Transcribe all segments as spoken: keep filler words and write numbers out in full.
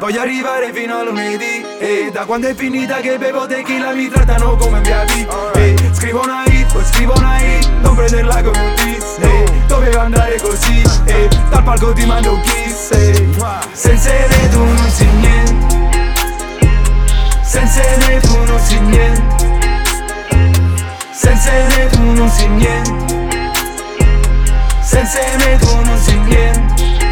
Voglio arrivare fino a lunedì, e da quando è finita che bevo tequila mi trattano come un V I P. E scrivo una hit, poi scrivo una hit, non prenderla come un diss. E doveva andare così, e dal palco ti mando un kiss. E senza ne tu non si niente, senza ne tu non si niente, senza ne tu non si niente, senza ne tu non si niente.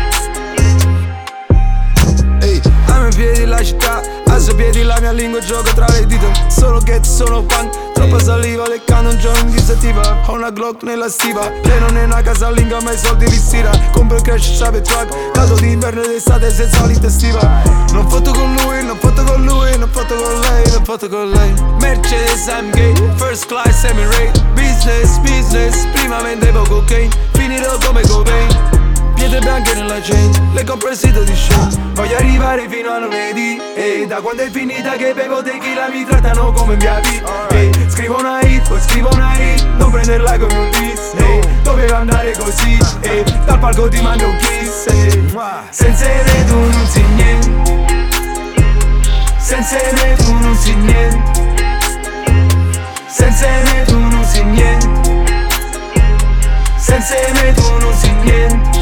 Ehi, amo in piedi la città, alzo piedi la mia lingua e gioco tra le dita. Solo get, sono punk, troppa saliva, leccando un giorno in disattiva. Ho una Glock nella stiva, lei non è una casalinga ma i soldi li stira. Compro il crash, sape truck, caso d'inverno ed estate senza solita estiva. Non foto con lui, non foto con lui, non foto con lei, non foto con lei. Mercedes A M G, first class Emirate. Business, business, prima vendevo cocaine, finirò come Cobain. Pietre bianche nella chain, le compro il sito di Shein. Voglio arrivare fino a lunedì, e da quando è finita che bevo tequila mi trattano come un V I P. E scrivo una hit, poi scrivo una hit, non prenderla come un diss. E doveva andare così, e dal palco ti mando un kiss. E senza ne tu non si niente, senza ne tu non si niente, senza ne tu non si niente, senza ne tu non si niente.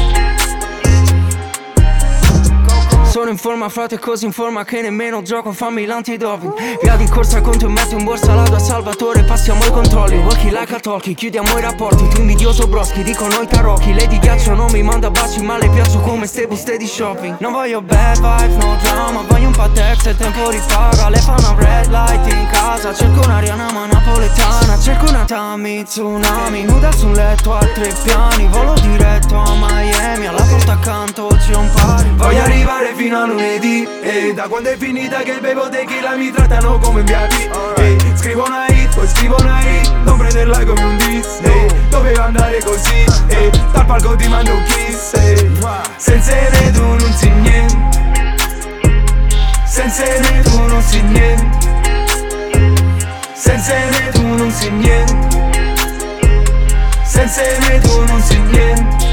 Sono in forma frate, così in forma che nemmeno gioco, fammi l'antidoping. Via di corsa conto e metto in borsa la tua Salvatore, passiamo i controlli. Walkie like a talkie, chiudiamo i rapporti. Tu invidioso broschi, dicono i tarocchi. Lei di ghiaccio non mi manda baci, ma le piaccio come ste buste di shopping. Non voglio bad vibes, no drama, voglio un patex e il tempo ripaga. Le fa una red light in casa, cerco un'Ariana ma napoletana. Cerco una Tami, tsunami, nuda su un letto a tre piani. Volo diretto a Miami, alla porta accanto c'è un pari. Voglio arrivare fino a lunedì, e da quando è finita che bevo tequila mi trattano come un V I P. E scrivo una hit, poi scrivo una hit, non prenderla come un diss. E doveva andare così, e dal palco ti mando un kiss. E senza ne tu non si niente, senza ne tu non si niente, senza ne tu non si niente, senza ne tu non si niente.